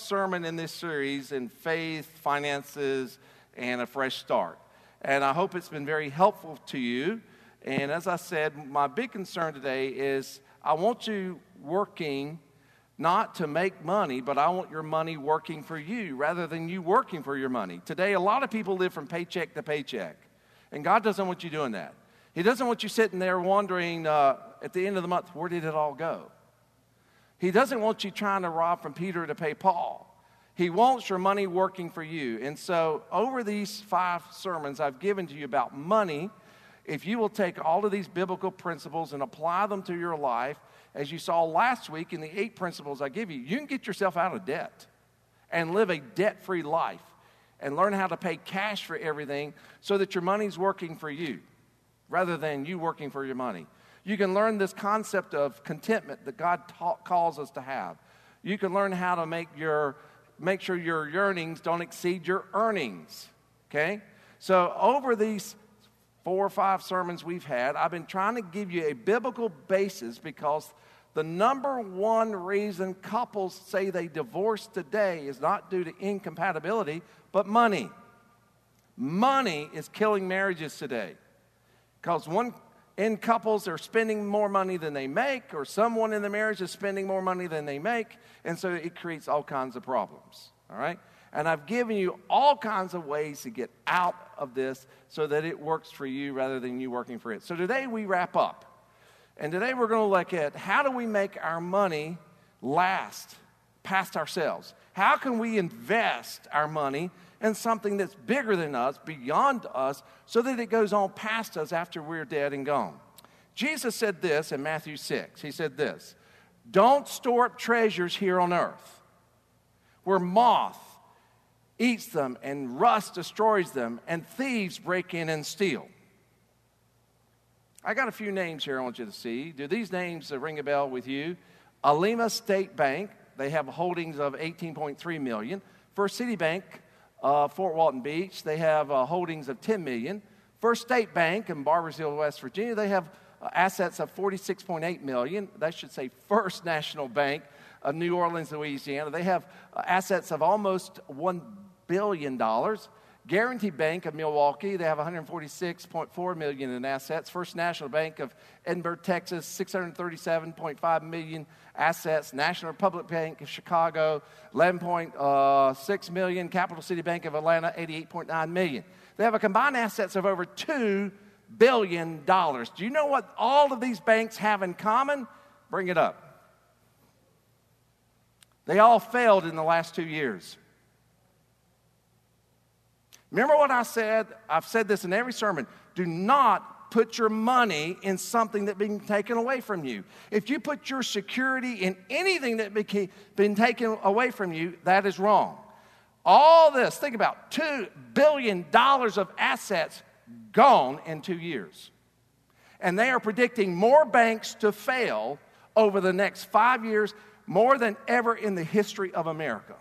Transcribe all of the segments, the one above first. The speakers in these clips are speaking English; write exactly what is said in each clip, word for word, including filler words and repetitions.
sermon in this series in faith, finances, and a fresh start. And I hope it's been very helpful to you. And as I said, my big concern today is I want you working not to make money, but I want your money working for you rather than you working for your money. Today, a lot of people live from paycheck to paycheck. And God doesn't want you doing that. He doesn't want you sitting there wondering uh, at the end of the month, where did it all go? He doesn't want you trying to rob from Peter to pay Paul. He wants your money working for you. And so over these five sermons I've given to you about money, if you will take all of these biblical principles and apply them to your life, as you saw last week in the eight principles I give you, you can get yourself out of debt and live a debt-free life and learn how to pay cash for everything so that your money's working for you rather than you working for your money. You can learn this concept of contentment that God ta- calls us to have. You can learn how to make your make sure your yearnings don't exceed your earnings, okay? So over these four or five sermons we've had, I've been trying to give you a biblical basis because the number one reason couples say they divorce today is not due to incompatibility, but money. Money is killing marriages today because one in couples are spending more money than they make, or someone in the marriage is spending more money than they make, and so it creates all kinds of problems, all right? And I've given you all kinds of ways to get out of this so that it works for you rather than you working for it. So today we wrap up. And today we're going to look at how do we make our money last past ourselves? How can we invest our money in something that's bigger than us, beyond us, so that it goes on past us after we're dead and gone? Jesus said this in Matthew six. He said this, "Don't store up treasures here on earth, where moth eats them and rust destroys them, and thieves break in and steal." I got a few names here I want you to see. Do these names ring a bell with you? Alima State Bank, they have holdings of eighteen point three million dollars. First City Bank, uh, Fort Walton Beach, they have uh, holdings of ten million dollars. First State Bank in Barbersville, West Virginia, they have uh, assets of forty-six point eight million dollars. That should say First National Bank of New Orleans, Louisiana. They have uh, assets of almost one billion dollars. Guarantee Bank of Milwaukee, they have one hundred forty-six point four million dollars in assets. First National Bank of Edinburgh, Texas, six hundred thirty-seven point five million dollars assets. National Republic Bank of Chicago, eleven point six million dollars. Capital City Bank of Atlanta, eighty-eight point nine million dollars. They have a combined assets of over two billion dollars. Do you know what all of these banks have in common? Bring it up. They all failed in the last two years. Remember what I said? I've said this in every sermon. Do not put your money in something that's been taken away from you. If you put your security in anything that's been taken away from you, that is wrong. All this, think about two billion dollars of assets gone in two years. And they are predicting more banks to fail over the next five years, more than ever in the history of America.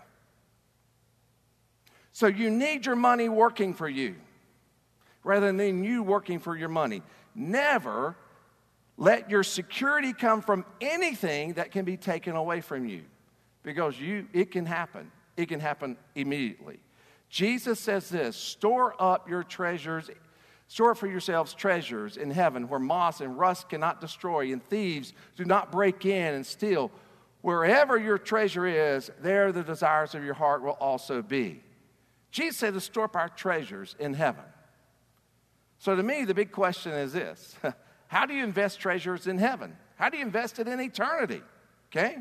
So you need your money working for you rather than you working for your money. Never let your security come from anything that can be taken away from you, because you it can happen. It can happen immediately. Jesus says this, store up your treasures, store for yourselves treasures in heaven where moss and rust cannot destroy and thieves do not break in and steal. Wherever your treasure is, there the desires of your heart will also be. Jesus said to store up our treasures in heaven. So to me, the big question is this. How do you invest treasures in heaven? How do you invest it in eternity? Okay?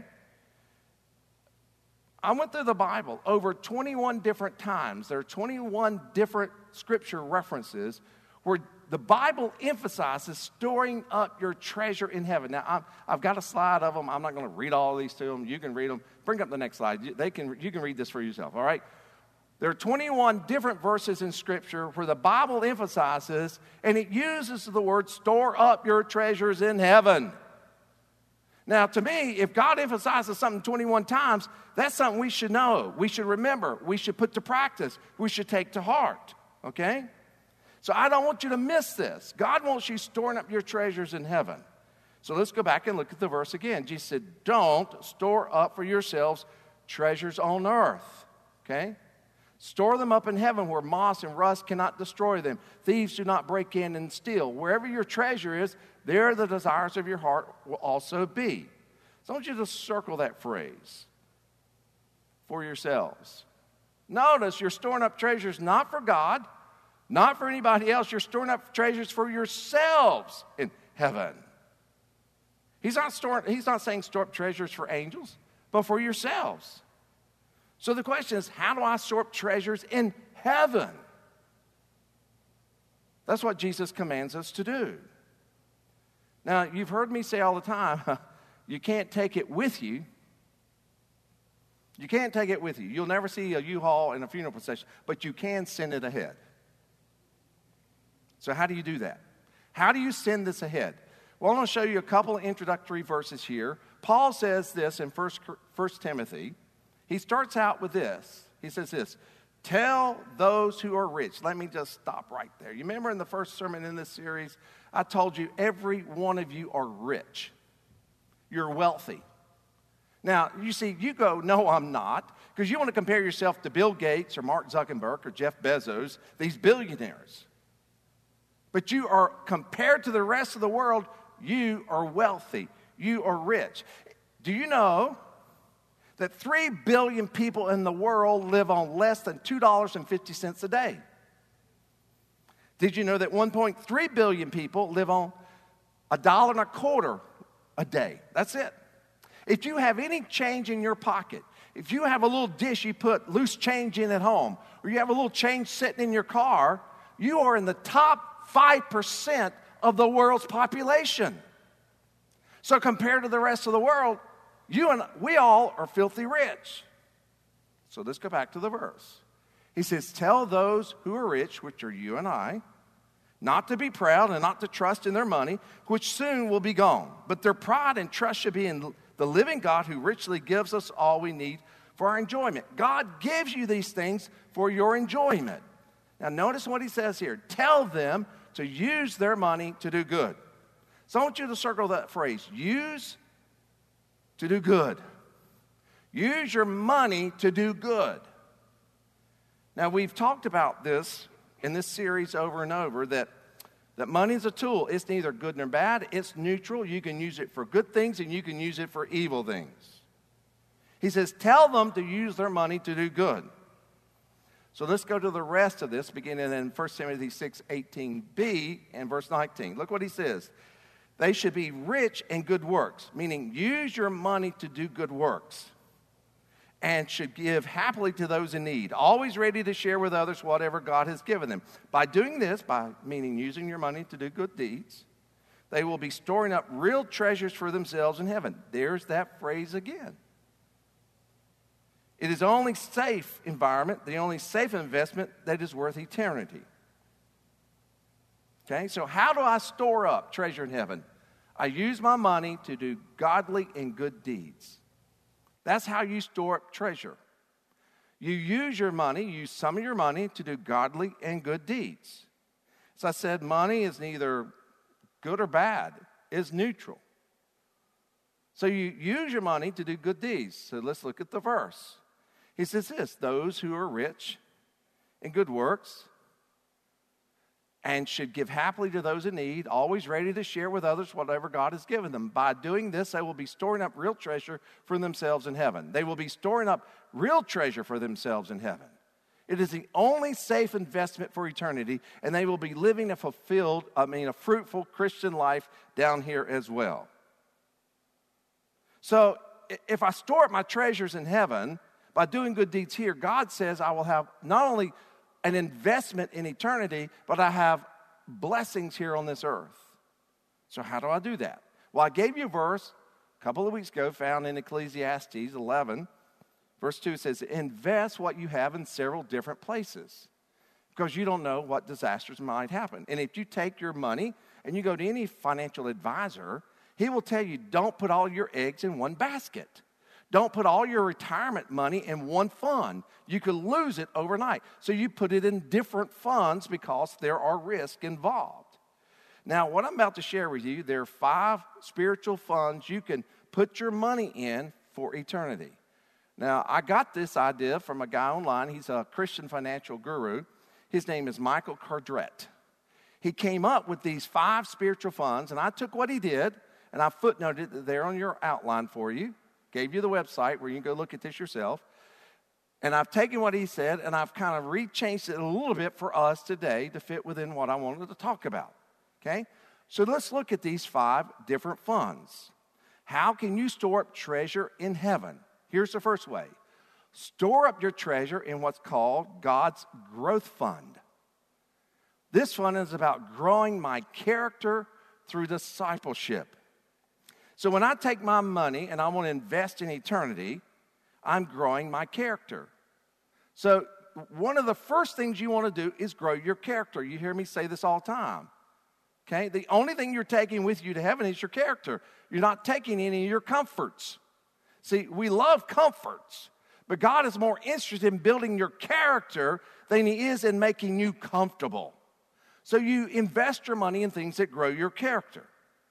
I went through the Bible over twenty-one different times. There are twenty-one different scripture references where the Bible emphasizes storing up your treasure in heaven. Now, I'm, I've got a slide of them. I'm not going to read all of these to them. You can read them. Bring up the next slide. They can, you can read this for yourself, all right? There are twenty-one different verses in Scripture where the Bible emphasizes, and it uses the word, store up your treasures in heaven. Now, to me, if God emphasizes something twenty-one times, that's something we should know, we should remember, we should put to practice, we should take to heart, okay? So I don't want you to miss this. God wants you storing up your treasures in heaven. So let's go back and look at the verse again. Jesus said, don't store up for yourselves treasures on earth. Okay? Store them up in heaven where moss and rust cannot destroy them. Thieves do not break in and steal. Wherever your treasure is, there the desires of your heart will also be. So I want you to circle that phrase for yourselves. Notice you're storing up treasures not for God, not for anybody else. You're storing up treasures for yourselves in heaven. He's not storing, he's not saying store up treasures for angels, but for yourselves. So the question is, how do I store up treasures in heaven? That's what Jesus commands us to do. Now, you've heard me say all the time, you can't take it with you. You can't take it with you. You'll never see a U-Haul in a funeral procession, but you can send it ahead. So how do you do that? How do you send this ahead? Well, I'm going to show you a couple of introductory verses here. Paul says this in First Timothy. He starts out with this. He says this, tell those who are rich. Let me just stop right there. You remember in the first sermon in this series, I told you every one of you are rich. You're wealthy. Now, you see, you go, no, I'm not, because you want to compare yourself to Bill Gates or Mark Zuckerberg or Jeff Bezos, these billionaires. But you are, compared to the rest of the world, you are wealthy. You are rich. Do you know that three billion people in the world live on less than two dollars and fifty cents a day? Did you know that one point three billion people live on a dollar and a quarter a day? That's it. If you have any change in your pocket, if you have a little dish you put loose change in at home, or you have a little change sitting in your car, you are in the top five percent of the world's population. So compared to the rest of the world, you and we all are filthy rich. So let's go back to the verse. He says, tell those who are rich, which are you and I, not to be proud and not to trust in their money, which soon will be gone. But their pride and trust should be in the living God who richly gives us all we need for our enjoyment. God gives you these things for your enjoyment. Now notice what he says here. Tell them to use their money to do good. So I want you to circle that phrase. Use to do good. Use your money to do good. Now, we've talked about this in this series over and over, that, that money is a tool. It's neither good nor bad. It's neutral. You can use it for good things and you can use it for evil things. He says, tell them to use their money to do good. So let's go to the rest of this, beginning in First Timothy six eighteen b and verse nineteen. Look what he says. They should be rich in good works, meaning use your money to do good works, and should give happily to those in need, always ready to share with others whatever God has given them. By doing this, by meaning using your money to do good deeds, they will be storing up real treasures for themselves in heaven. There's that phrase again. It is the only safe environment, the only safe investment that is worth eternity. Okay, so how do I store up treasure in heaven? I use my money to do godly and good deeds. That's how you store up treasure. You use your money, you use some of your money to do godly and good deeds. As I said, money is neither good or bad. It's neutral. So you use your money to do good deeds. So let's look at the verse. He says this, those who are rich in good works and should give happily to those in need, always ready to share with others whatever God has given them. By doing this, they will be storing up real treasure for themselves in heaven. They will be storing up real treasure for themselves in heaven. It is the only safe investment for eternity, and they will be living a fulfilled, I mean, a fruitful Christian life down here as well. So if I store up my treasures in heaven by doing good deeds here, God says I will have not only an investment in eternity, but I have blessings here on this earth. So how do I do that? Well, I gave you a verse a couple of weeks ago found in Ecclesiastes eleven. Verse two says, invest what you have in several different places because you don't know what disasters might happen. And if you take your money and you go to any financial advisor, he will tell you, don't put all your eggs in one basket. Don't put all your retirement money in one fund. You could lose it overnight. So you put it in different funds because there are risks involved. Now, what I'm about to share with you, there are five spiritual funds you can put your money in for eternity. Now, I got this idea from a guy online. He's a Christian financial guru. His name is Michael Cordrett. He came up with these five spiritual funds, and I took what he did, and I footnoted it there on your outline for you, gave you the website where you can go look at this yourself. And I've taken what he said, and I've kind of rechanged it a little bit for us today to fit within what I wanted to talk about, okay? So let's look at these five different funds. How can you store up treasure in heaven? Here's the first way. Store up your treasure in what's called God's Growth Fund. This fund is about growing my character through discipleship. So when I take my money and I want to invest in eternity, I'm growing my character. So one of the first things you want to do is grow your character. You hear me say this all the time. Okay? The only thing you're taking with you to heaven is your character. You're not taking any of your comforts. See, we love comforts, but God is more interested in building your character than he is in making you comfortable. So you invest your money in things that grow your character.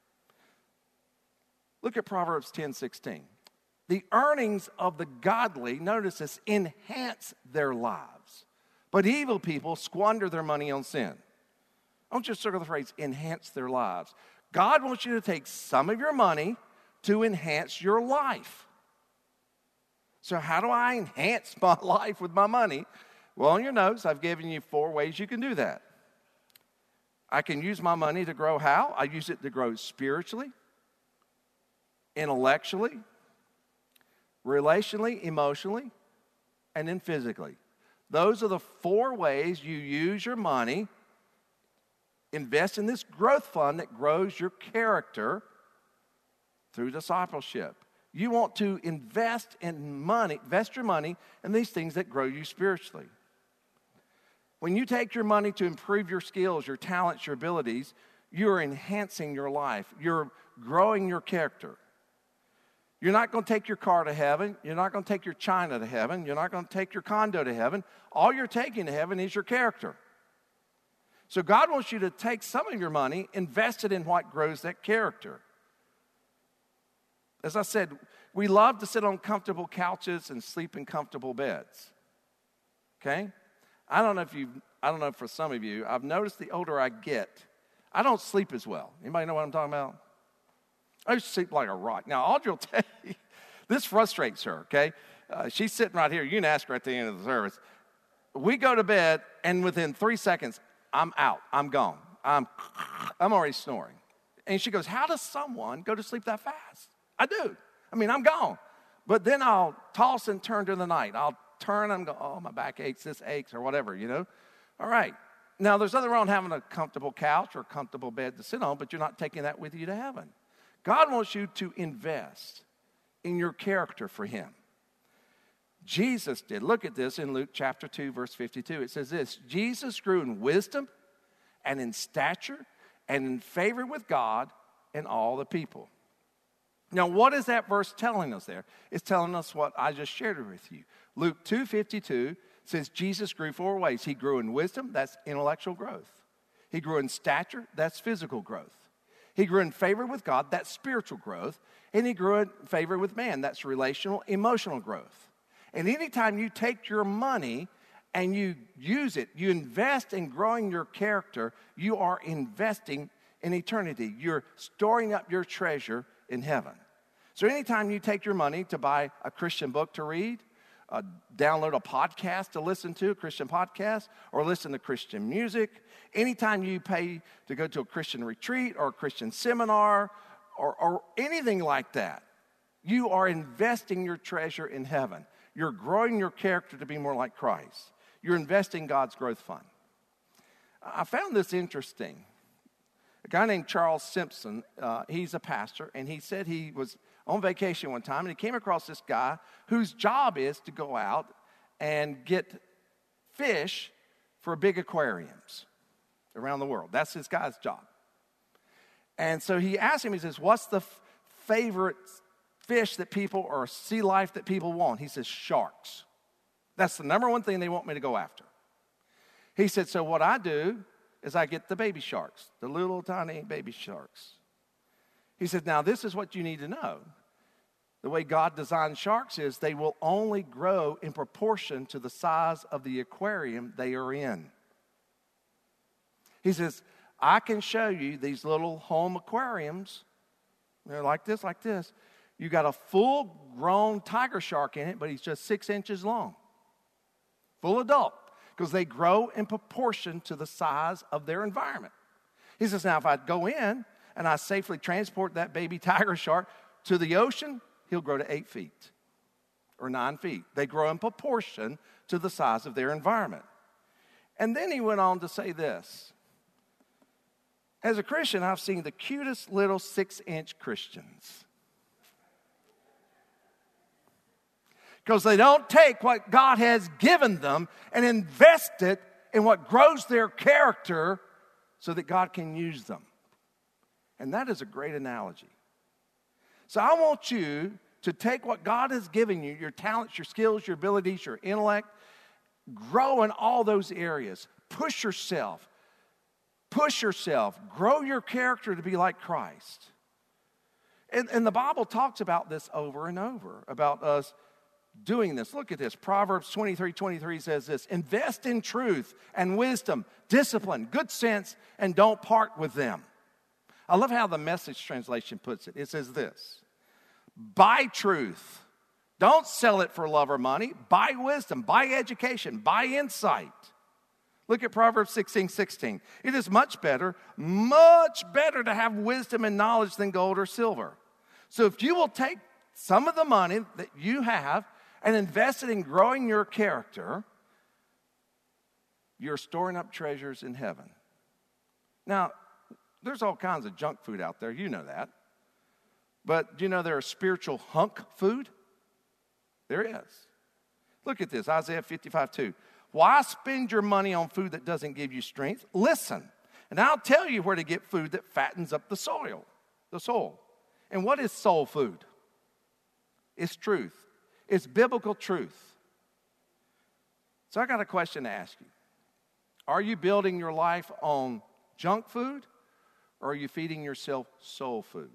Look at Proverbs ten sixteen. The earnings of the godly, notice this, enhance their lives. But evil people squander their money on sin. I want you to circle the phrase, enhance their lives. God wants you to take some of your money to enhance your life. So how do I enhance my life with my money? Well, on your notes, I've given you four ways you can do that. I can use my money to grow how? I use it to grow spiritually, intellectually, relationally, emotionally, and then physically. Those are the four ways you use your money. Invest in this growth fund that grows your character through discipleship. You want to invest in money, invest your money in these things that grow you spiritually. When you take your money to improve your skills, your talents, your abilities, you're enhancing your life. You're growing your character. You're not going to take your car to heaven. You're not going to take your China to heaven. You're not going to take your condo to heaven. All you're taking to heaven is your character. So God wants you to take some of your money, invest it in what grows that character. As I said, we love to sit on comfortable couches and sleep in comfortable beds. Okay? I don't know if you, I don't know for some of you, I've noticed the older I get, I don't sleep as well. Anybody know what I'm talking about? I used to sleep like a rock. Now, Audrey will tell you, this frustrates her, okay? Uh, she's sitting right here. You can ask her at the end of the service. We go to bed, and within three seconds, I'm out. I'm gone. I'm, I'm already snoring. And she goes, how does someone go to sleep that fast? I do. I mean, I'm gone. But then I'll toss and turn during the night. I'll turn and go, oh, my back aches, this aches, or whatever, you know? All right. Now, there's nothing wrong having a comfortable couch or a comfortable bed to sit on, but you're not taking that with you to heaven. God wants you to invest in your character for him. Jesus did. Look at this in Luke chapter two, verse fifty-two. It says this, Jesus grew in wisdom and in stature and in favor with God and all the people. Now, what is that verse telling us there? It's telling us what I just shared with you. Luke two fifty-two says Jesus grew four ways. He grew in wisdom, that's intellectual growth. He grew in stature, that's physical growth. He grew in favor with God, that's spiritual growth. And he grew in favor with man, that's relational, emotional growth. And anytime you take your money and you use it, you invest in growing your character, you are investing in eternity. You're storing up your treasure in heaven. So anytime you take your money to buy a Christian book to read, uh, download a podcast to listen to, a Christian podcast, or listen to Christian music, anytime you pay to go to a Christian retreat or a Christian seminar or, or anything like that, you are investing your treasure in heaven. You're growing your character to be more like Christ. You're investing God's growth fund. I found this interesting. A guy named Charles Simpson, uh, he's a pastor, and he said he was on vacation one time, and he came across this guy whose job is to go out and get fish for big aquariums around the world. That's this guy's job. And so he asked him, he says, what's the f- favorite fish that people, or sea life that people want? He says, sharks. That's the number one thing they want me to go after. He said, so what I do is I get the baby sharks, the little tiny baby sharks. He said, now this is what you need to know. the way God designed sharks is they will only grow in proportion to the size of the aquarium they are in. He says, I can show you these little home aquariums. They're like this, like this. You got a full-grown tiger shark in it, but he's just six inches long. Full adult, because they grow in proportion to the size of their environment. He says, now if I go in and I safely transport that baby tiger shark to the ocean, he'll grow to eight feet or nine feet. They grow in proportion to the size of their environment. And then he went on to say this. As a Christian, I've seen the cutest little six-inch Christians. Because they don't take what God has given them and invest it in what grows their character so that God can use them. And that is a great analogy. So I want you to take what God has given you, your talents, your skills, your abilities, your intellect, grow in all those areas. Push yourself. Push yourself. Grow your character to be like Christ. And, and the Bible talks about this over and over, about us doing this. Look at this. Proverbs twenty-three twenty-three says this, invest in truth and wisdom, discipline, good sense, and don't part with them. I love how the Message translation puts it. It says this, buy truth. Don't sell it for love or money. Buy wisdom, buy education, buy insight. Look at Proverbs sixteen sixteen. It is much better, much better to have wisdom and knowledge than gold or silver. So if you will take some of the money that you have and invest it in growing your character, you're storing up treasures in heaven. Now, there's all kinds of junk food out there. You know that. But do you know there is spiritual hunk food? There is. Look at this, Isaiah fifty-five two. Why spend your money on food that doesn't give you strength? Listen, and I'll tell you where to get food that fattens up the soil, the soul. And what is soul food? It's truth. It's biblical truth. So I got a question to ask you. Are you building your life on junk food, or are you feeding yourself soul food?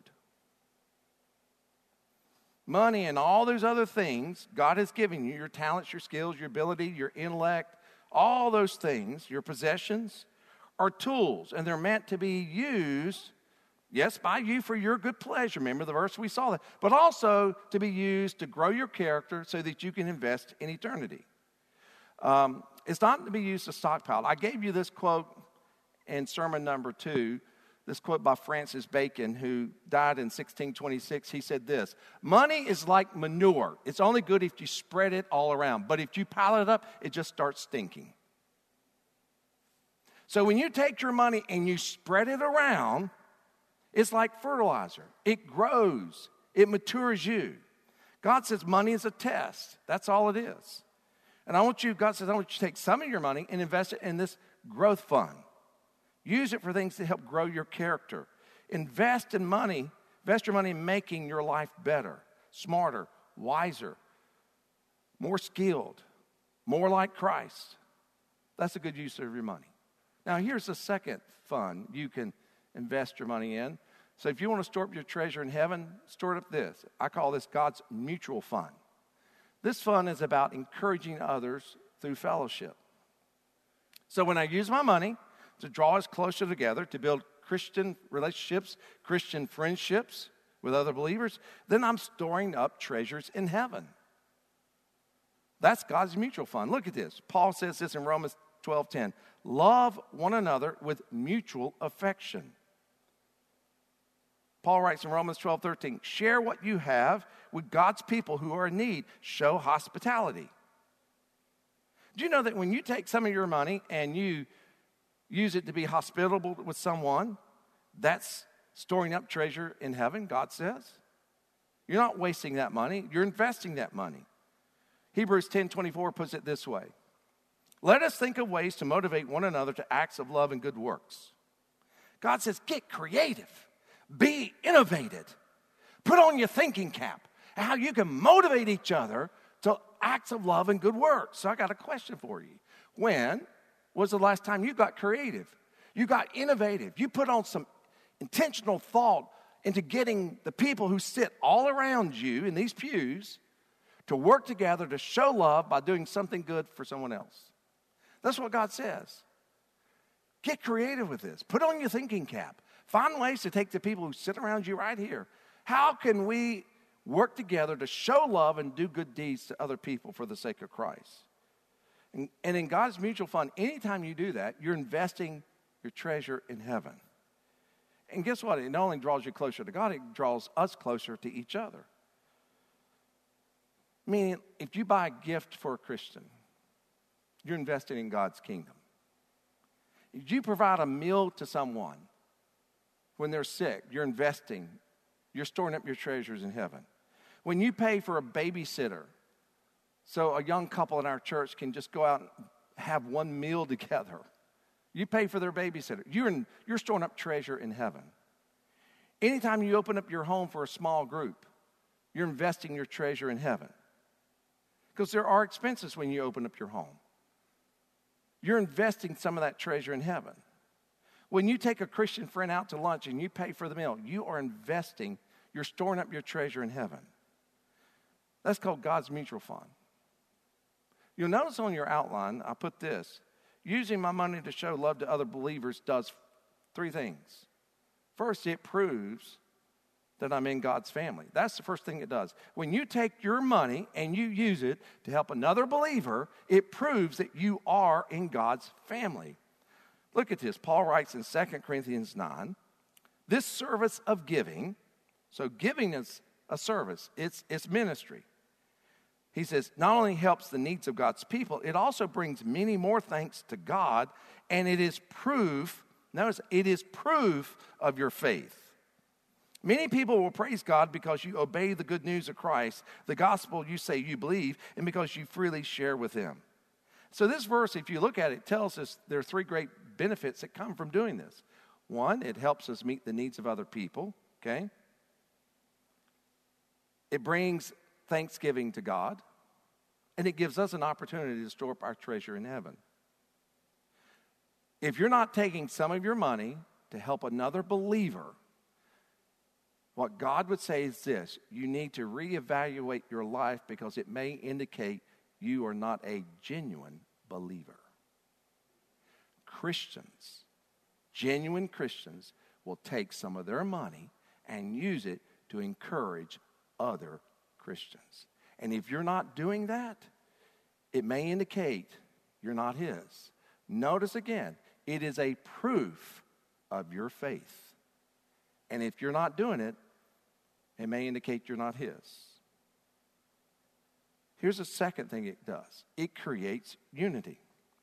Money and all those other things God has given you, your talents, your skills, your ability, your intellect, all those things, your possessions, are tools, and they're meant to be used, yes, by you for your good pleasure. Remember the verse we saw that, but also to be used to grow your character so that you can invest in eternity. Um, it's not to be used to stockpile. I gave you this quote in sermon number two. This quote by Francis Bacon, who died in sixteen twenty-six. He said this, money is like manure. It's only good if you spread it all around. But if you pile it up, it just starts stinking. So when you take your money and you spread it around, it's like fertilizer. It grows. It matures you. God says money is a test. That's all it is. And I want you, God says, I want you to take some of your money and invest it in this growth fund. Use it for things that help grow your character. Invest in money. Invest your money in making your life better, smarter, wiser, more skilled, more like Christ. That's a good use of your money. Now, here's the second fund you can invest your money in. So if you want to store up your treasure in heaven, store it up this. I call this God's mutual fund. This fund is about encouraging others through fellowship. So when I use my money to draw us closer together, to build Christian relationships, Christian friendships with other believers, then I'm storing up treasures in heaven. That's God's mutual fund. Look at this. Paul says this in Romans twelve ten. Love one another with mutual affection. Paul writes in Romans twelve thirteen, share what you have with God's people who are in need. Show hospitality. Do you know that when you take some of your money and you use it to be hospitable with someone, that's storing up treasure in heaven, God says? You're not wasting that money. You're investing that money. Hebrews ten twenty-four puts it this way. Let us think of ways to motivate one another to acts of love and good works. God says, get creative. Be innovative. Put on your thinking cap. How you can motivate each other to acts of love and good works. So I got a question for you. When was the last time you got creative? You got innovative. You put on some intentional thought into getting the people who sit all around you in these pews to work together to show love by doing something good for someone else. That's what God says. Get creative with this. Put on your thinking cap. Find ways to take the people who sit around you right here. How can we work together to show love and do good deeds to other people for the sake of Christ? And, and in God's mutual fund, anytime you do that, you're investing your treasure in heaven. And guess what? It not only draws you closer to God, it draws us closer to each other. Meaning, if you buy a gift for a Christian, you're investing in God's kingdom. If you provide a meal to someone when they're sick, you're investing, you're storing up your treasures in heaven. When you pay for a babysitter, so a young couple in our church can just go out and have one meal together, you pay for their babysitter. You're, in, you're storing up treasure in heaven. Anytime you open up your home for a small group, you're investing your treasure in heaven. Because there are expenses when you open up your home. You're investing some of that treasure in heaven. When you take a Christian friend out to lunch and you pay for the meal, you are investing, you're storing up your treasure in heaven. That's called God's mutual fund. You'll notice on your outline, I put this: using my money to show love to other believers does three things. First, it proves that I'm in God's family. That's the first thing it does. When you take your money and you use it to help another believer, it proves that you are in God's family. Look at this. Paul writes in Second Corinthians nine, this service of giving, so giving is a service, it's, it's ministry. He says, not only helps the needs of God's people, it also brings many more thanks to God, and it is proof, notice, it is proof of your faith. Many people will praise God because you obey the good news of Christ, the gospel you say you believe, and because you freely share with Him. So this verse, if you look at it, tells us there are three great benefits that come from doing this. One, it helps us meet the needs of other people, okay? It brings thanksgiving to God, and it gives us an opportunity to store up our treasure in heaven. If you're not taking some of your money to help another believer, what God would say is this: you need to reevaluate your life because it may indicate you are not a genuine believer. Christians, genuine Christians, will take some of their money and use it to encourage other Christians. And if you're not doing that, it may indicate you're not His. Notice again, it is a proof of your faith. And if you're not doing it, it may indicate you're not His. Here's the second thing it does. It creates unity.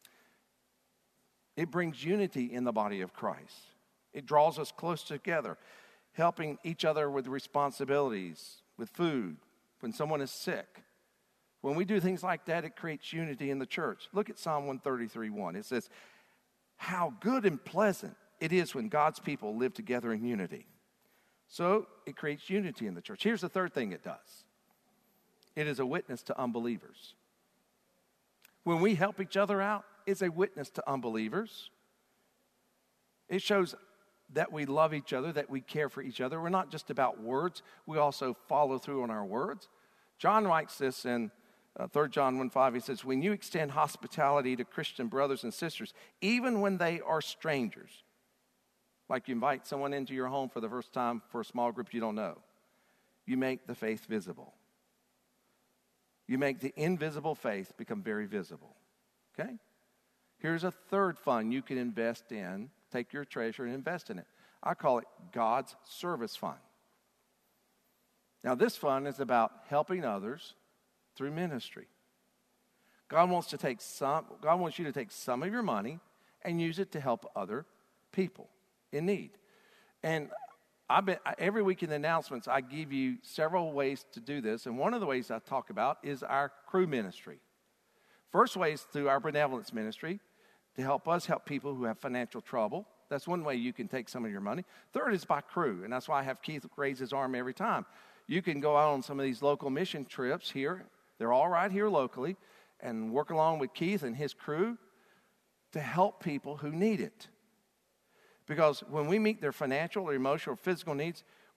It brings unity in the body of Christ. It draws us close together, helping each other with responsibilities, with food, when someone is sick. When we do things like that, it creates unity in the church. Look at Psalm one thirty-three one. It says, how good and pleasant it is when God's people live together in unity. So it creates unity in the church. Here's the third thing it does. It is a witness to unbelievers. When we help each other out, it's a witness to unbelievers. It shows that we love each other, that we care for each other. We're not just about words. We also follow through on our words. John writes this in uh, Third John one five. He says, when you extend hospitality to Christian brothers and sisters, even when they are strangers, like you invite someone into your home for the first time for a small group you don't know, you make the faith visible. You make the invisible faith become very visible. Okay? Here's a third fund you can invest in. Take your treasure and invest in it. I call it God's service fund. Now, this fund is about helping others through ministry. God wants to take some, God wants you to take some of your money and use it to help other people in need. And I've been, every week in the announcements, I give you several ways to do this. And one of the ways I talk about is our crew ministry. First way is through our benevolence ministry to help us help people who have financial trouble. That's one way you can take some of your money. Third is by crew, and that's why I have Keith raise his arm every time. You can go out on some of these local mission trips here. They're all right here locally, and work along with Keith and his crew to help people who need it. Because when we meet their financial or emotional or physical needs,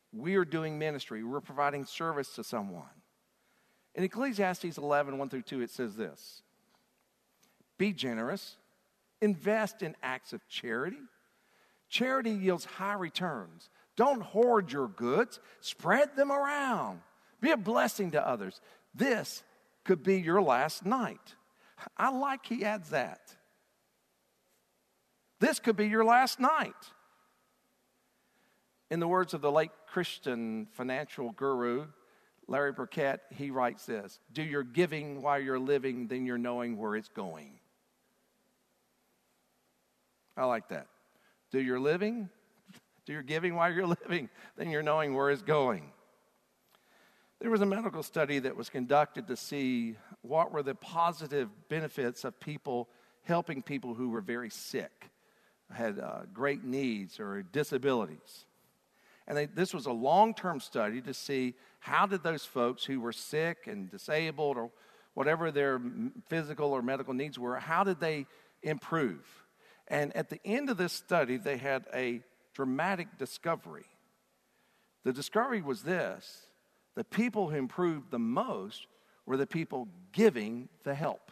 We are doing ministry. We're providing service to someone. In Ecclesiastes eleven, one through two, it says this: be generous, invest in acts of charity. Charity yields high returns. Don't hoard your goods, spread them around. Be a blessing to others. This could be your last night. I like he adds that. This could be your last night. In the words of the late Christian financial guru, Larry Burkett, he writes this: do your giving while you're living, then you're knowing where it's going. I like that. Do your living, do your giving while you're living, then you're knowing where it's going. There was a medical study that was conducted to see what were the positive benefits of people helping people who were very sick, had uh, great needs or disabilities. And they, this was a long-term study to see how did those folks who were sick and disabled or whatever their physical or medical needs were, how did they improve? And at the end of this study, they had a dramatic discovery. The discovery was this: the people who improved the most were the people giving the help.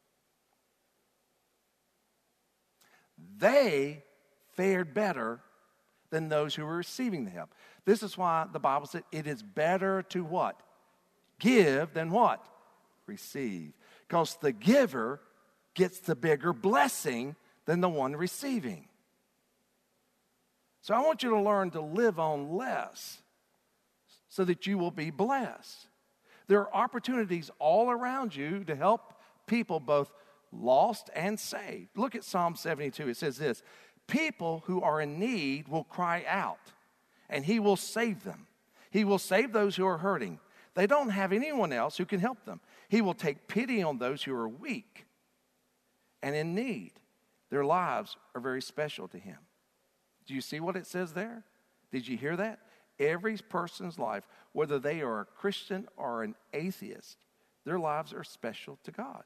They fared better than those who were receiving the help. This is why the Bible said it is better to what? Give than what? Receive. Because the giver gets the bigger blessing than the one receiving. So I want you to learn to live on less so that you will be blessed. There are opportunities all around you to help people both lost and saved. Look at Psalm seventy-two. It says this: people who are in need will cry out, and he will save them. He will save those who are hurting. They don't have anyone else who can help them. He will take pity on those who are weak and in need. Their lives are very special to him. Do you see what it says there? Did you hear that? Every person's life, whether they are a Christian or an atheist, their lives are special to God.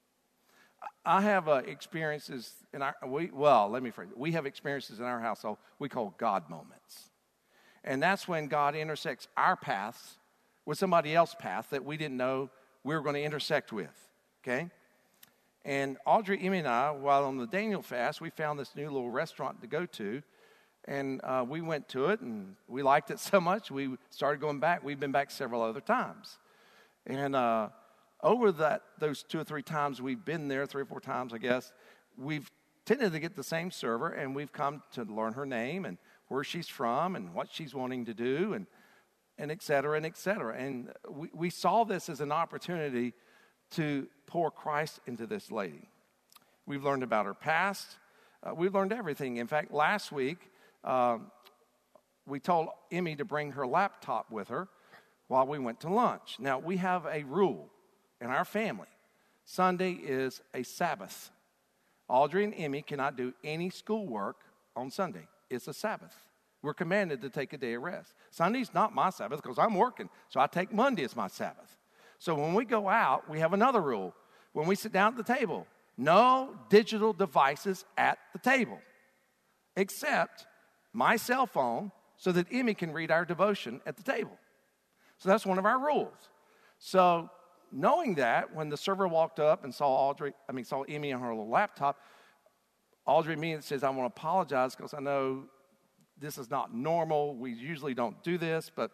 I have uh, experiences in our, we, well, let me phrase it. We have experiences in our household we call God moments. And that's when God intersects our paths with somebody else's path that we didn't know we were going to intersect with, okay? And Audrey, Emmy, and I, while on the Daniel fast, we found this new little restaurant to go to. And uh, we went to it, and we liked it so much, we started going back. We've been back several other times. And uh, over that, those two or three times we've been there, three or four times, I guess, we've tended to get the same server, and we've come to learn her name and where she's from and what she's wanting to do, and and et cetera, and et cetera. And we, we saw this as an opportunity to pour Christ into this lady. We've learned about her past. Uh, we've learned everything. In fact, last week, uh, we told Emmy to bring her laptop with her while we went to lunch. Now, we have a rule in our family. Sunday is a Sabbath. Audrey and Emmy cannot do any schoolwork on Sunday. It's a Sabbath. We're commanded to take a day of rest. Sunday's not my Sabbath because I'm working, so I take Monday as my Sabbath. So when we go out, we have another rule. When we sit down at the table, no digital devices at the table, except my cell phone so that Emmy can read our devotion at the table. So that's one of our rules. So knowing that, when the server walked up and saw Audrey, I mean, saw Emmy on her little laptop, Audrey immediately says, I want to apologize because I know this is not normal. We usually don't do this, but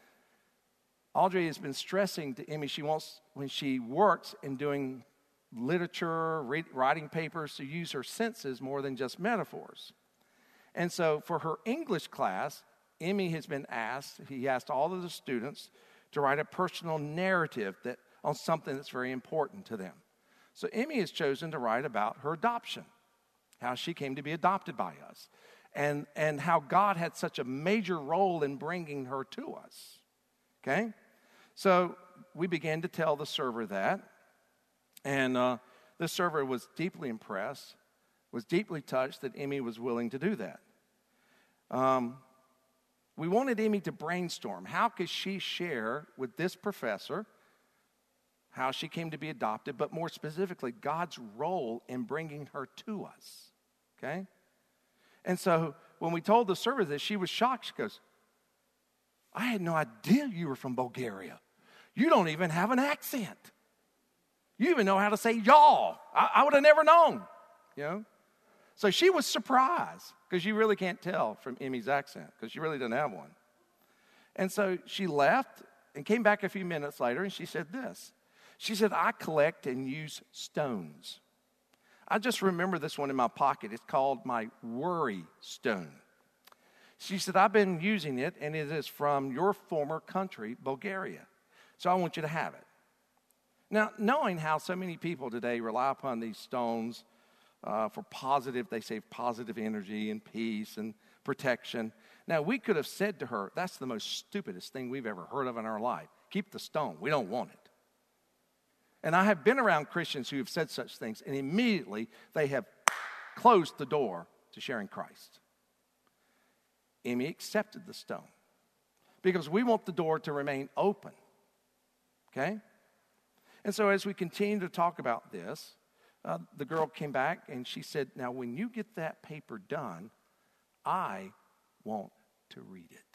Audrey has been stressing to Emmy she wants, when she works in doing literature, read, writing papers, to use her senses more than just metaphors. And so for her English class, Emmy has been asked, he asked all of the students to write a personal narrative that on something that's very important to them. So Emmy has chosen to write about her adoption, how she came to be adopted by us, and, and how God had such a major role in bringing her to us, okay? So we began to tell the server that, and uh, the server was deeply impressed, was deeply touched that Emmy was willing to do that. Um, we wanted Emmy to brainstorm. How could she share with this professor how she came to be adopted, but more specifically, God's role in bringing her to us, okay? And so when we told the server this, she was shocked. She goes, I had no idea you were from Bulgaria. You don't even have an accent. You even know how to say y'all. I, I would have never known, you know. So she was surprised because you really can't tell from Emmy's accent because she really didn't have one. And so she left and came back a few minutes later and she said this. She said, I collect and use stones. I just remember this one in my pocket. It's called my worry stone. She said, I've been using it, and it is from your former country, Bulgaria. So I want you to have it. Now, knowing how so many people today rely upon these stones uh, for positive, they say positive energy and peace and protection. Now, we could have said to her, that's the most stupidest thing we've ever heard of in our life. Keep the stone. We don't want it. And I have been around Christians who have said such things, and immediately they have closed the door to sharing Christ. Emmy accepted the stone because we want the door to remain open, okay? And so as we continue to talk about this, uh, the girl came back and she said, now when you get that paper done, I want to read it.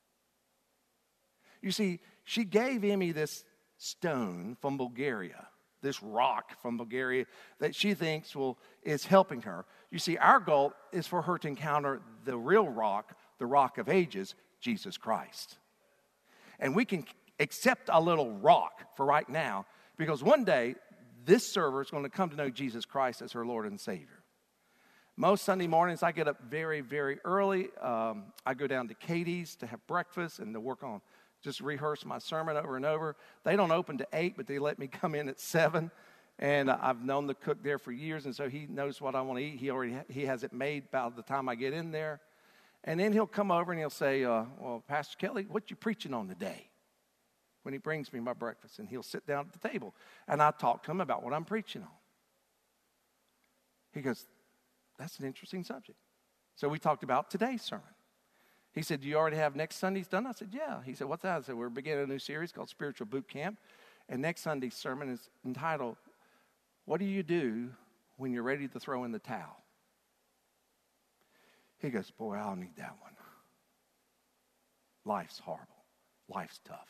You see, she gave Emmy this stone from Bulgaria, this rock from Bulgaria that she thinks will is helping her. You see, our goal is for her to encounter the real rock, the rock of ages, Jesus Christ. And we can accept a little rock for right now because one day this server is going to come to know Jesus Christ as her Lord and Savior. Most Sunday mornings I get up very, very early. Um, I go down to Katie's to have breakfast and to work on just rehearse my sermon over and over. They don't open to eight, but they let me come in at seven. And I've known the cook there for years, and so he knows what I want to eat. He already ha- he has it made by the time I get in there. And then he'll come over and he'll say, uh, well, Pastor Kelly, what you preaching on today? When he brings me my breakfast, and he'll sit down at the table. And I talk to him about what I'm preaching on. He goes, that's an interesting subject. So we talked about today's sermon. He said, do you already have next Sunday's done? I said, yeah. He said, what's that? I said, we're beginning a new series called Spiritual Boot Camp. And next Sunday's sermon is entitled, what do you do when you're ready to throw in the towel? He goes, boy, I'll need that one. Life's horrible. Life's tough.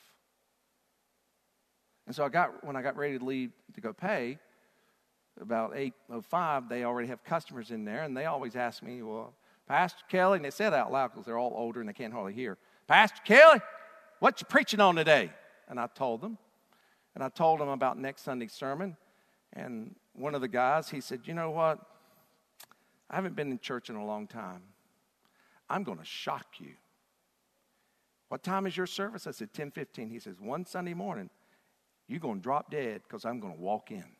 And so I got when I got ready to leave to go pay, about eight oh five, they already have customers in there, and they always ask me, well, Pastor Kelly, and they say it out loud because they're all older and they can't hardly hear. Pastor Kelly, what you preaching on today? And I told them. And I told them about next Sunday's sermon. And one of the guys, he said, you know what? I haven't been in church in a long time. I'm going to shock you. What time is your service? I said, ten fifteen. He says, one Sunday morning, you're going to drop dead because I'm going to walk in.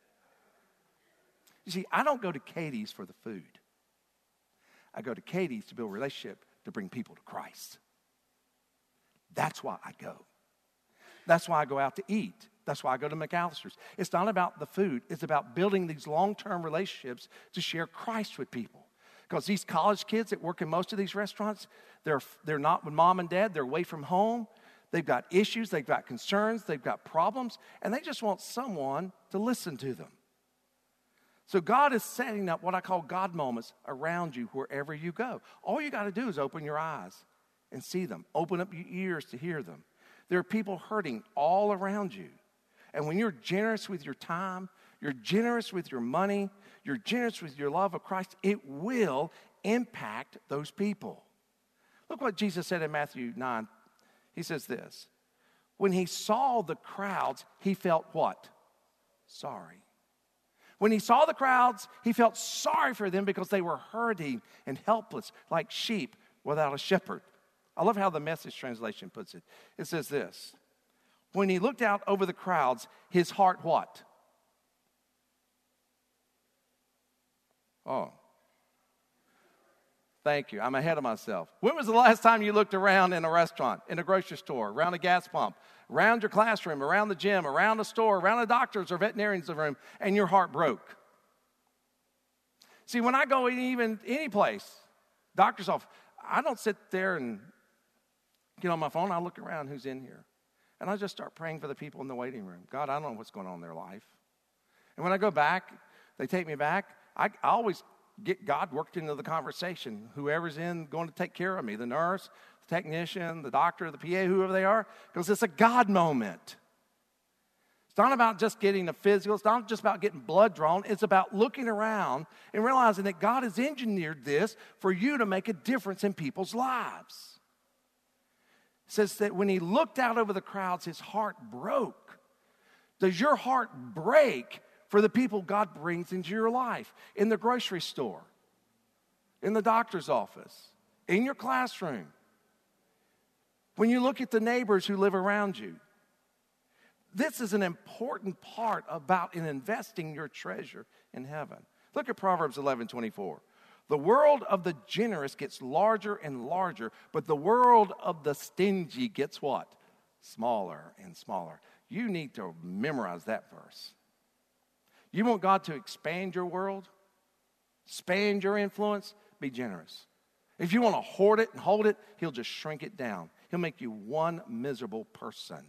You see, I don't go to Katie's for the food. I go to Katie's to build a relationship to bring people to Christ. That's why I go. That's why I go out to eat. That's why I go to McAllister's. It's not about the food. It's about building these long-term relationships to share Christ with people. Because these college kids that work in most of these restaurants, they're, they're not with mom and dad. They're away from home. They've got issues. They've got concerns. They've got problems. And they just want someone to listen to them. So God is setting up what I call God moments around you wherever you go. All you got to do is open your eyes and see them. Open up your ears to hear them. There are people hurting all around you. And when you're generous with your time, you're generous with your money, you're generous with your love of Christ, it will impact those people. Look what Jesus said in Matthew nine. He says this, when he saw the crowds, he felt what? Sorry. When he saw the crowds, he felt sorry for them because they were hurting and helpless like sheep without a shepherd. I love how the Message translation puts it. It says this, when he looked out over the crowds, his heart what? Oh. Thank you. I'm ahead of myself. When was the last time you looked around in a restaurant, in a grocery store, around a gas pump, around your classroom, around the gym, around a store, around a doctor's or veterinarian's room, and your heart broke? See, when I go in even any place, doctor's office, I don't sit there and get on my phone. I look around who's in here. And I just start praying for the people in the waiting room. God, I don't know what's going on in their life. And when I go back, they take me back. I, I always get God worked into the conversation. Whoever's in going to take care of me, the nurse, technician, the doctor, the P A, whoever they are, because it's a God moment. It's not about just getting the physical. It's not just about getting blood drawn. It's about looking around and realizing that God has engineered this for you to make a difference in people's lives. It says that when he looked out over the crowds, his heart broke. Does your heart break for the people God brings into your life? In the grocery store, in the doctor's office, in your classroom, when you look at the neighbors who live around you. This is an important part about in investing your treasure in heaven. Look at Proverbs eleven twenty-four. The world of the generous gets larger and larger, but the world of the stingy gets what? Smaller and smaller. You need to memorize that verse. You want God to expand your world, expand your influence, be generous. If you want to hoard it and hold it, he'll just shrink it down. He'll make you one miserable person.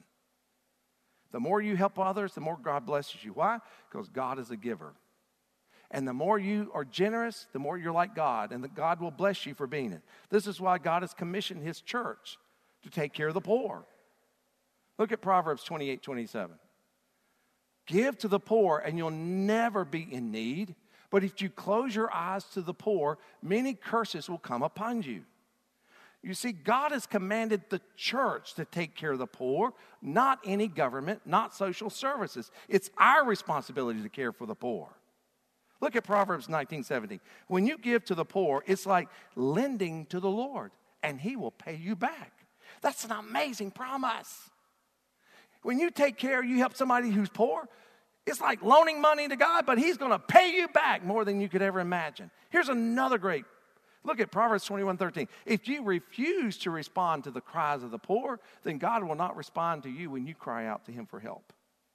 The more you help others, the more God blesses you. Why? Because God is a giver. And the more you are generous, the more you're like God, and that God will bless you for being it. This is why God has commissioned his church to take care of the poor. Look at Proverbs twenty-eight twenty-seven. Give to the poor, and you'll never be in need. But if you close your eyes to the poor, many curses will come upon you. You see, God has commanded the church to take care of the poor, not any government, not social services. It's our responsibility to care for the poor. Look at Proverbs nineteen seventeen. When you give to the poor, it's like lending to the Lord, and he will pay you back. That's an amazing promise. When you take care, you help somebody who's poor, it's like loaning money to God, but he's going to pay you back more than you could ever imagine. Here's another great. Look at Proverbs twenty-one thirteen. If you refuse to respond to the cries of the poor, then God will not respond to you when you cry out to him for help.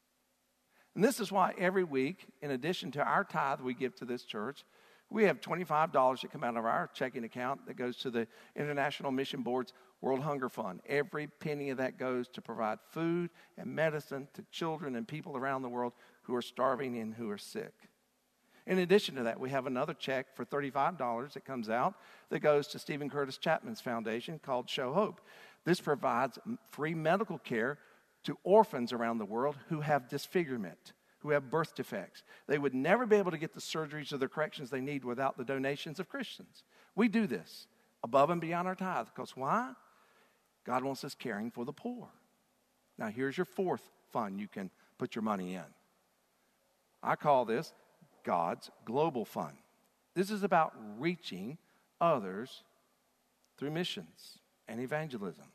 And this is why every week, in addition to our tithe we give to this church, we have twenty-five dollars that come out of our checking account that goes to the International Mission Board's World Hunger Fund. Every penny of that goes to provide food and medicine to children and people around the world who are starving and who are sick. In addition to that, we have another check for thirty-five dollars that comes out that goes to Stephen Curtis Chapman's foundation called Show Hope. This provides free medical care to orphans around the world who have disfigurement, who have birth defects. They would never be able to get the surgeries or the corrections they need without the donations of Christians. We do this above and beyond our tithe because why? God wants us caring for the poor. Now, here's your fourth fund you can put your money in. I call this God's Global Fund. This is about reaching others through missions and evangelism.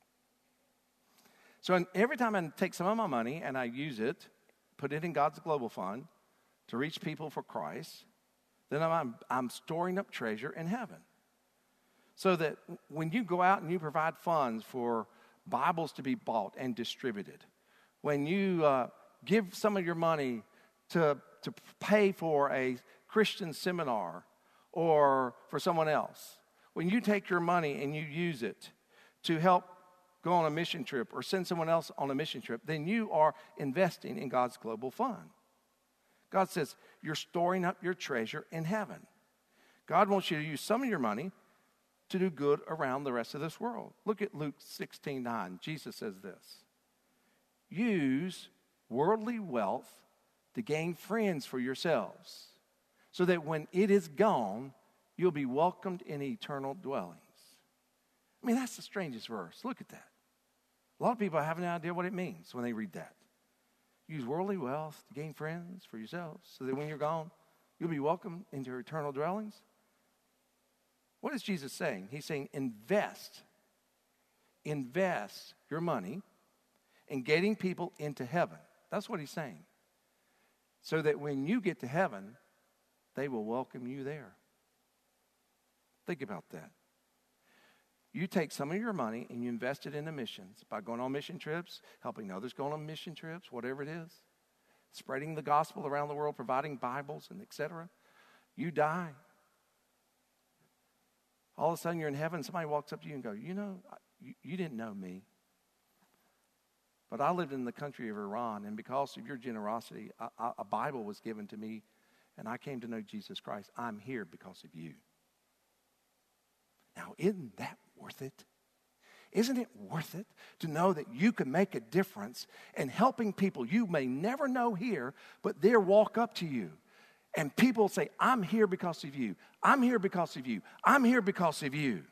So every time I take some of my money and I use it, put it in God's Global Fund to reach people for Christ, then I'm, I'm storing up treasure in heaven. So that when you go out and you provide funds for Bibles to be bought and distributed, when you uh, give some of your money to to pay for a Christian seminar or for someone else, when you take your money and you use it to help go on a mission trip or send someone else on a mission trip, then you are investing in God's Global Fund. God says you're storing up your treasure in heaven. God wants you to use some of your money to do good around the rest of this world. Look at Luke sixteen nine. Jesus says this. Use worldly wealth to gain friends for yourselves, so that when it is gone, you'll be welcomed in eternal dwellings. I mean, that's the strangest verse. Look at that. A lot of people have no idea what it means when they read that. Use worldly wealth to gain friends for yourselves, so that when you're gone, you'll be welcomed into your eternal dwellings. What is Jesus saying? He's saying invest. Invest your money in getting people into heaven. That's what he's saying. So that when you get to heaven, they will welcome you there. Think about that. You take some of your money and you invest it in the missions by going on mission trips, helping others go on mission trips, whatever it is, spreading the gospel around the world, providing Bibles, and et cetera. You die. All of a sudden you're in heaven, somebody walks up to you and goes, you know, you, you didn't know me. But I lived in the country of Iran, and because of your generosity, a, a Bible was given to me, and I came to know Jesus Christ. I'm here because of you. Now, isn't that worth it? Isn't it worth it to know that you can make a difference in helping people you may never know here, but they'll walk up to you and people say, I'm here because of you. I'm here because of you. I'm here because of you.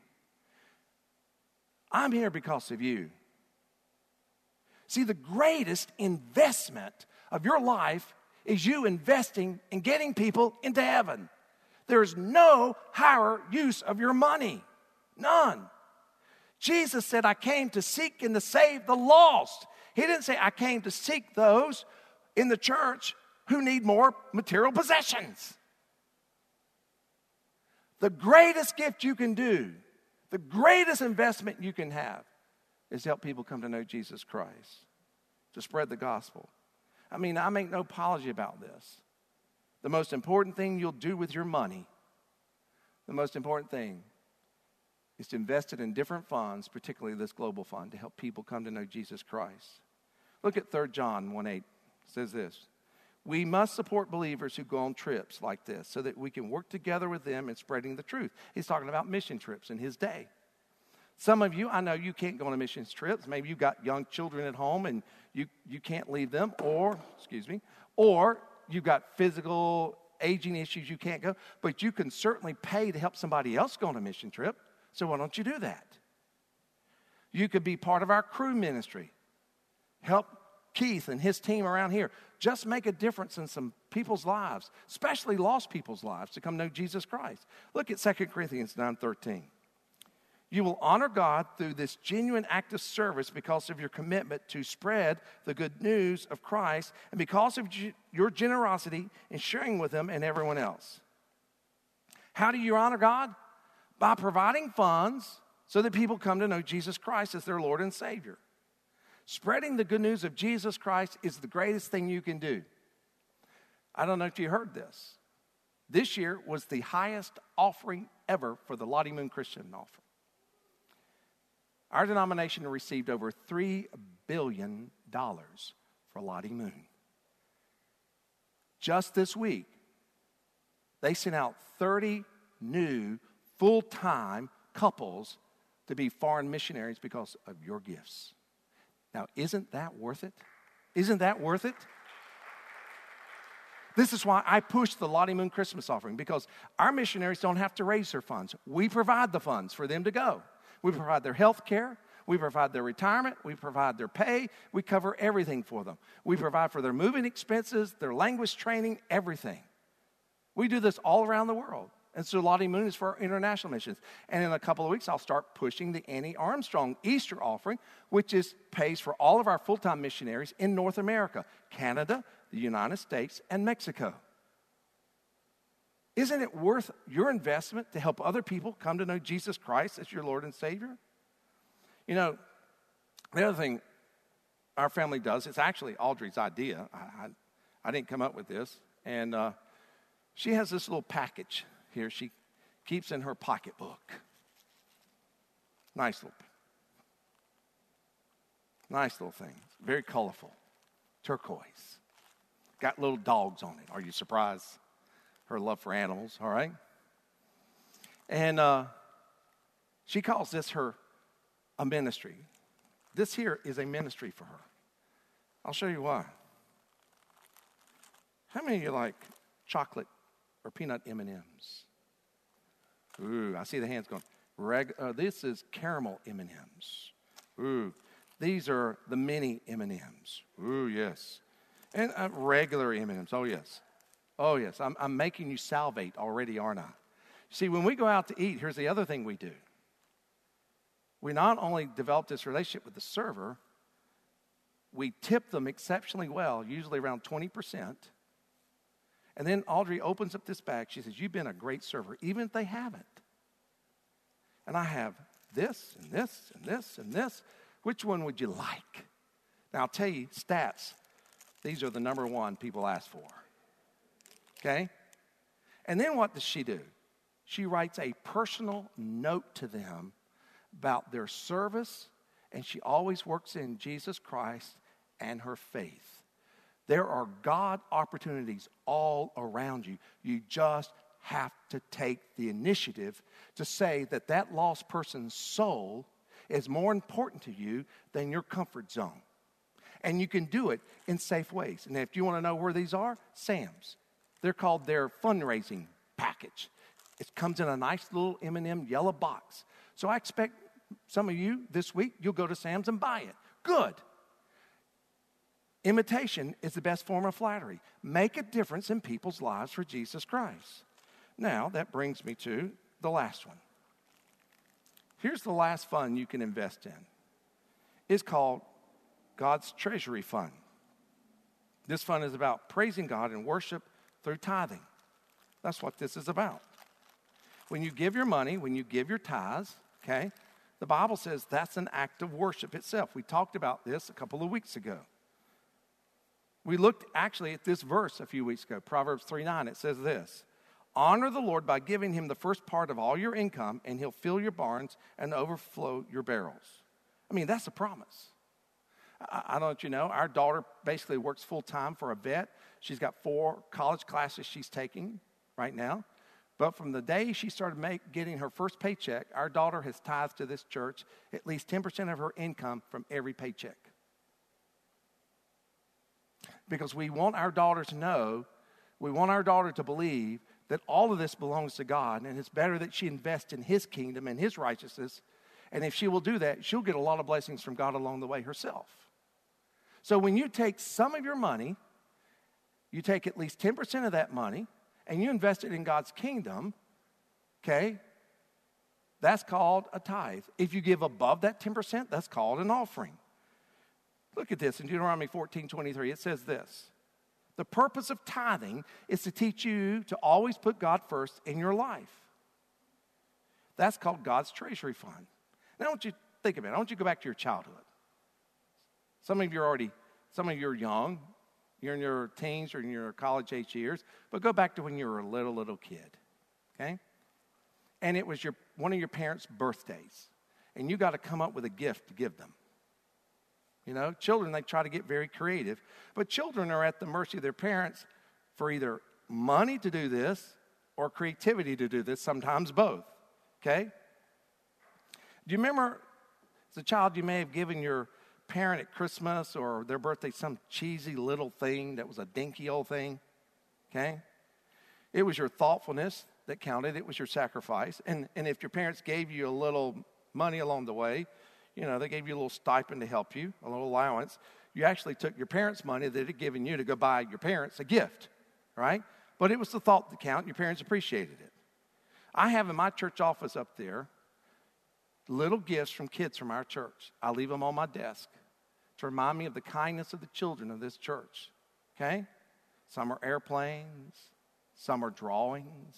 I'm here because of you. See, the greatest investment of your life is you investing in getting people into heaven. There's no higher use of your money. None. Jesus said, I came to seek and to save the lost. He didn't say, I came to seek those in the church who need more material possessions. The greatest gift you can do, the greatest investment you can have is help people come to know Jesus Christ, to spread the gospel. I mean, I make no apology about this. The most important thing you'll do with your money, the most important thing is to invest it in different funds, particularly this global fund, to help people come to know Jesus Christ. Look at Third John one eight. It says this, we must support believers who go on trips like this so that we can work together with them in spreading the truth. He's talking about mission trips in his day. Some of you, I know you can't go on a missions trips. Maybe you've got young children at home and you, you can't leave them, or, excuse me, or you've got physical aging issues, you can't go. But you can certainly pay to help somebody else go on a mission trip. So why don't you do that? You could be part of our crew ministry. Help Keith and his team around here. Just make a difference in some people's lives, especially lost people's lives, to come know Jesus Christ. Look at Second Corinthians nine thirteen. You will honor God through this genuine act of service because of your commitment to spread the good news of Christ and because of your generosity in sharing with them and everyone else. How do you honor God? By providing funds so that people come to know Jesus Christ as their Lord and Savior. Spreading the good news of Jesus Christ is the greatest thing you can do. I don't know if you heard this. This year was the highest offering ever for the Lottie Moon Christian offering. Our denomination received over three billion dollars for Lottie Moon. Just this week, they sent out thirty new full-time couples to be foreign missionaries because of your gifts. Now, isn't that worth it? Isn't that worth it? This is why I push the Lottie Moon Christmas offering, because our missionaries don't have to raise their funds. We provide the funds for them to go. We provide their health care. We provide their retirement. We provide their pay. We cover everything for them. We provide for their moving expenses, their language training, everything. We do this all around the world. And so Lottie Moon is for our international missions. And in a couple of weeks, I'll start pushing the Annie Armstrong Easter offering, which is pays for all of our full-time missionaries in North America, Canada, the United States, and Mexico. Isn't it worth your investment to help other people come to know Jesus Christ as your Lord and Savior? You know, the other thing our family does, it's actually Audrey's idea. I, I, I didn't come up with this. And uh, she has this little package here she keeps in her pocketbook. Nice little, nice little thing. Very colorful. Turquoise. Got little dogs on it. Are you surprised? Her love for animals, all right? And uh, she calls this her a ministry. This here is a ministry for her. I'll show you why. How many of you like chocolate or peanut M and M's? Ooh, I see the hands going. Reg, uh, this is caramel M and M's. Ooh, these are the mini M and M's. Ooh, yes. And uh, regular M and M's. Oh, yes. Oh, yes. I'm, I'm making you salivate already, aren't I? See, when we go out to eat, here's the other thing we do. We not only develop this relationship with the server, we tip them exceptionally well, usually around twenty percent. And then Audrey opens up this bag. She says, you've been a great server, even if they haven't. And I have this and this and this and this. Which one would you like? Now, I'll tell you, stats, these are the number one people ask for. Okay? And then what does she do? She writes a personal note to them about their service, and she always works in Jesus Christ and her faith. There are God opportunities all around you. You just have to take the initiative to say that that lost person's soul is more important to you than your comfort zone. And you can do it in safe ways. And if you want to know where these are, Sam's. They're called their fundraising package. It comes in a nice little M and M yellow box. So I expect some of you this week, you'll go to Sam's and buy it. Good. Imitation is the best form of flattery. Make a difference in people's lives for Jesus Christ. Now, that brings me to the last one. Here's the last fund you can invest in. It's called God's Treasury Fund. This fund is about praising God and worship through tithing. That's what this is about. When you give your money, when you give your tithes, okay, the Bible says that's an act of worship itself. We talked about this a couple of weeks ago. We looked actually at this verse a few weeks ago, Proverbs three nine. It says this, honor the Lord by giving him the first part of all your income, and he'll fill your barns and overflow your barrels. I mean, that's a promise. I, I don't know if you know, our daughter basically works full-time for a vet. She's got four college classes she's taking right now. But from the day she started make, getting her first paycheck, our daughter has tithed to this church at least ten percent of her income from every paycheck. Because we want our daughter to know, we want our daughter to believe that all of this belongs to God, and it's better that she invest in his kingdom and his righteousness. And if she will do that, she'll get a lot of blessings from God along the way herself. So when you take some of your money, you take at least ten percent of that money, and you invest it in God's kingdom, okay, that's called a tithe. If you give above that ten percent, that's called an offering. Look at this in Deuteronomy fourteen twenty-three. It says this, the purpose of tithing is to teach you to always put God first in your life. That's called God's treasury fund. Now I want you to think about it. I want you to go back to your childhood. Some of you are already, some of you are young. You're in your teens or in your college age years. But go back to when you were a little, little kid. Okay? And it was your one of your parents' birthdays. And you got to come up with a gift to give them. You know, children, they try to get very creative. But children are at the mercy of their parents for either money to do this or creativity to do this, sometimes both. Okay? Do you remember, as a child, you may have given your parent at Christmas or their birthday some cheesy little thing that was a dinky old thing? Okay? It was your thoughtfulness that counted. It was your sacrifice. And, and if your parents gave you a little money along the way, you know, they gave you a little stipend to help you, a little allowance. You actually took your parents' money that had given you to go buy your parents a gift, right? But it was the thought that counted. Your parents appreciated it. I have in my church office up there little gifts from kids from our church. I leave them on my desk to remind me of the kindness of the children of this church, okay? Some are airplanes. Some are drawings.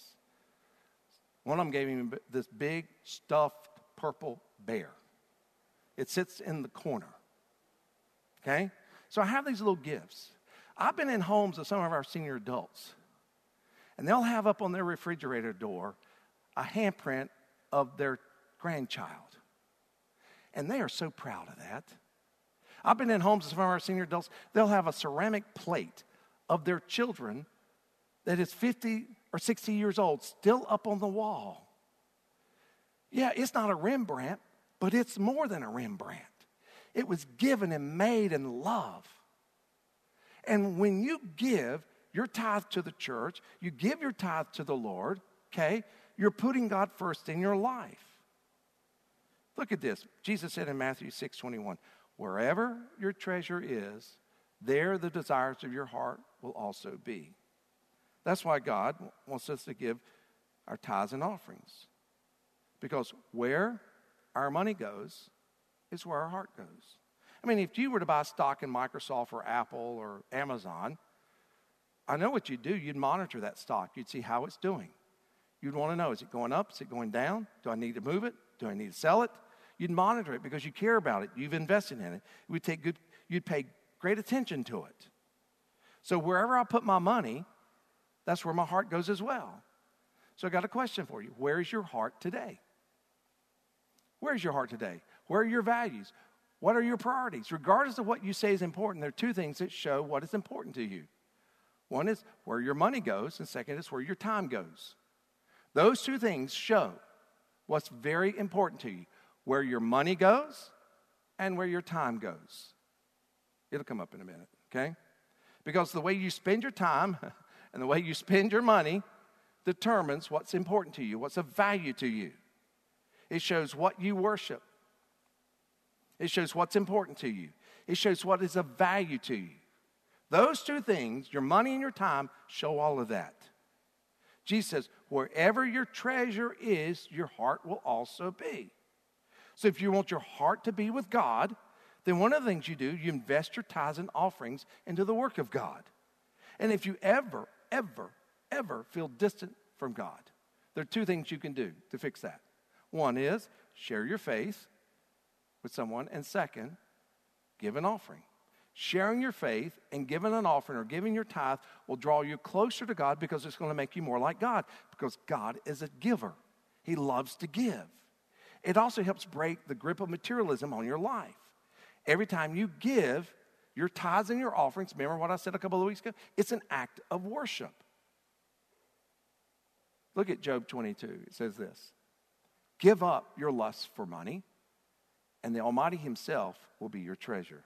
One of them gave me this big stuffed purple bear. It sits in the corner, okay? So I have these little gifts. I've been in homes of some of our senior adults, and they'll have up on their refrigerator door a handprint of their grandchild. And they are so proud of that. I've been in homes of some of our senior adults, they'll have a ceramic plate of their children that is fifty or sixty years old, still up on the wall. Yeah, it's not a Rembrandt, but it's more than a Rembrandt. It was given and made in love. And when you give your tithe to the church, you give your tithe to the Lord, okay, you're putting God first in your life. Look at this. Jesus said in Matthew six twenty-one, wherever your treasure is, there the desires of your heart will also be. That's why God wants us to give our tithes and offerings. Because where our money goes is where our heart goes. I mean, if you were to buy stock in Microsoft or Apple or Amazon, I know what you'd do. You'd monitor that stock. You'd see how it's doing. You'd want to know, is it going up? Is it going down? Do I need to move it? Do I need to sell it? You'd monitor it because you care about it. You've invested in it. You'd take good, you'd pay great attention to it. So wherever I put my money, that's where my heart goes as well. So I got a question for you. Where is your heart today? Where is your heart today? Where are your values? What are your priorities? Regardless of what you say is important, there are two things that show what is important to you. One is where your money goes, and second is where your time goes. Those two things show what's very important to you. where your money goes and where your time goes. It'll come up in a minute, okay? Because the way you spend your time and the way you spend your money determines what's important to you, what's of value to you. It shows what you worship. It shows what's important to you. It shows what is of value to you. Those two things, your money and your time, show all of that. Jesus says, wherever your treasure is, your heart will also be. So if you want your heart to be with God, then one of the things you do, you invest your tithes and offerings into the work of God. And if you ever, ever, ever feel distant from God, there are two things you can do to fix that. One is share your faith with someone, and second, give an offering. Sharing your faith and giving an offering or giving your tithe will draw you closer to God because it's going to make you more like God, because God is a giver. He loves to give. It also helps break the grip of materialism on your life. Every time you give your tithes and your offerings, remember what I said a couple of weeks ago? It's an act of worship. Look at Job twenty-two. It says this: give up your lust for money, and the Almighty himself will be your treasure.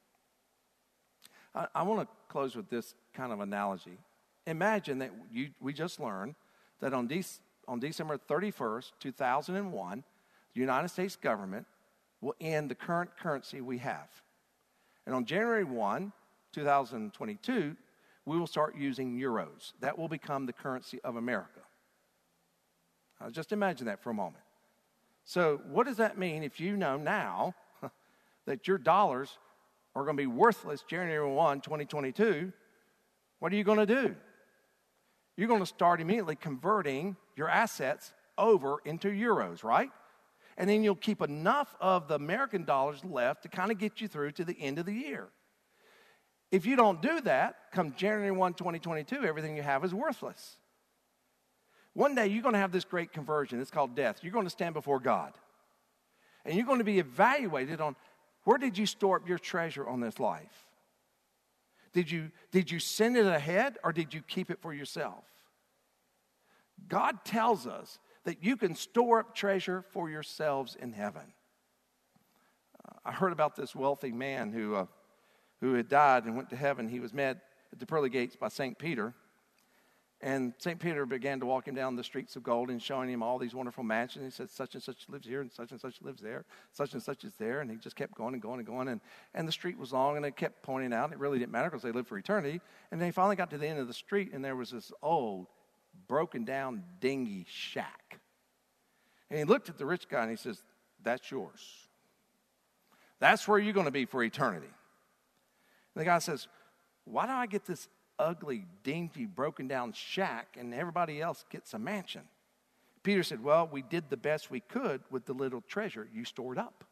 I, I want to close with this kind of analogy. Imagine that you, we just learned that on, De- on December thirty-first, two thousand one, the United States government will end the current currency we have. And on January first, two thousand twenty-two, we will start using euros. That will become the currency of America. Now, just imagine that for a moment. So what does that mean if you know now that your dollars are going to be worthless January first, twenty twenty-two? What are you going to do? You're going to start immediately converting your assets over into euros, right? And then you'll keep enough of the American dollars left to kind of get you through to the end of the year. If you don't do that, come January first, twenty twenty-two, everything you have is worthless. One day you're going to have this great conversion. It's called death. You're going to stand before God. And you're going to be evaluated on where did you store up your treasure on this life? Did you, did you send it ahead or did you keep it for yourself? God tells us that you can store up treasure for yourselves in heaven. Uh, I heard about this wealthy man who, uh, who had died and went to heaven. He was met at the pearly gates by Saint Peter. And Saint Peter began to walk him down the streets of gold and showing him all these wonderful mansions. He said, such and such lives here, and such and such lives there, such and such is there. And he just kept going and going and going. And, and the street was long, and they kept pointing out. It really didn't matter because they lived for eternity. And then he finally got to the end of the street, and there was this old, broken down, dingy shack. And he looked at the rich guy, and he says, that's yours. That's where you're going to be for eternity. And the guy says, why do I get this ugly, dingy, broken down shack and everybody else gets a mansion? Peter said, well, we did the best we could with the little treasure you stored up.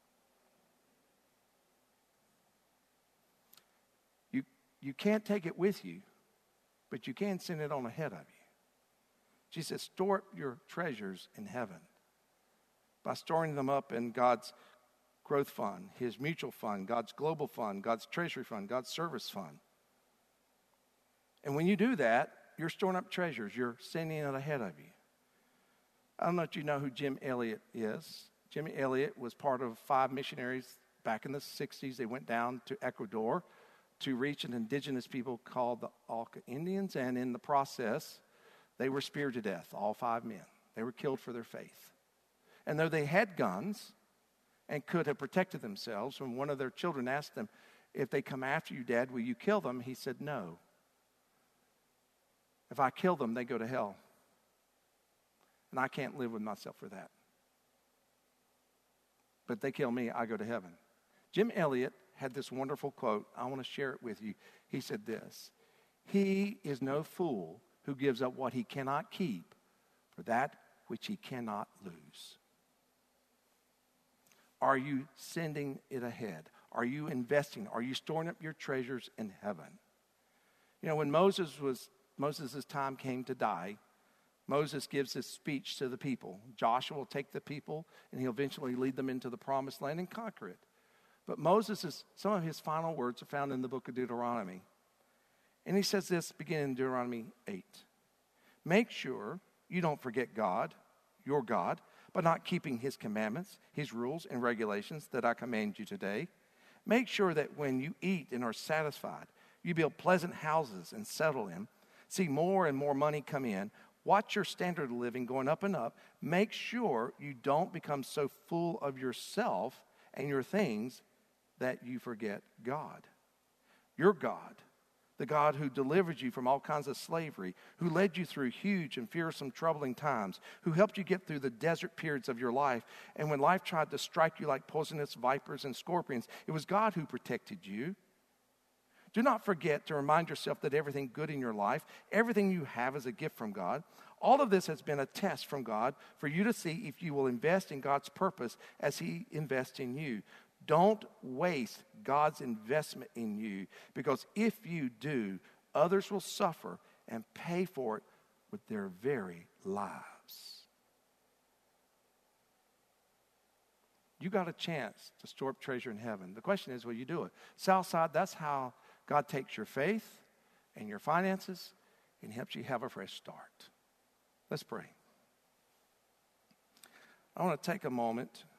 You, you can't take it with you, but you can send it on ahead of you. Jesus said, store up your treasures in heaven by storing them up in God's growth fund, his mutual fund, God's global fund, God's treasury fund, God's service fund. And when you do that, you're storing up treasures. You're sending it ahead of you. I don't know if you know who Jim Elliot is. Jim Elliot was part of five missionaries back in the sixties. They went down to Ecuador to reach an indigenous people called the Auca Indians. And in the process, they were speared to death, all five men. They were killed for their faith. And though they had guns and could have protected themselves, when one of their children asked them, if they come after you, Dad, will you kill them? He said, no. If I kill them, they go to hell. And I can't live with myself for that. But if they kill me, I go to heaven. Jim Elliot had this wonderful quote. I want to share it with you. He said this: he is no fool who gives up what he cannot keep for that which he cannot lose. Are you sending it ahead? Are you investing? Are you storing up your treasures in heaven? You know, when Moses was Moses' time came to die, Moses gives this speech to the people. Joshua will take the people, and he'll eventually lead them into the promised land and conquer it. But Moses, is, some of his final words are found in the book of Deuteronomy. And he says this, beginning in Deuteronomy eight. Make sure you don't forget God, your God, by not keeping his commandments, his rules and regulations that I command you today. Make sure that when you eat and are satisfied, you build pleasant houses and settle in. See more and more money come in. Watch your standard of living going up and up. Make sure you don't become so full of yourself and your things that you forget God. Your God, the God who delivered you from all kinds of slavery, who led you through huge and fearsome troubling times, who helped you get through the desert periods of your life. And when life tried to strike you like poisonous vipers and scorpions, it was God who protected you. Do not forget to remind yourself that everything good in your life, everything you have is a gift from God. All of this has been a test from God for you to see if you will invest in God's purpose as he invests in you. Don't waste God's investment in you, because if you do, others will suffer and pay for it with their very lives. You got a chance to store up treasure in heaven. The question is, will you do it? Southside, that's how God takes your faith and your finances and helps you have a fresh start. Let's pray. I want to take a moment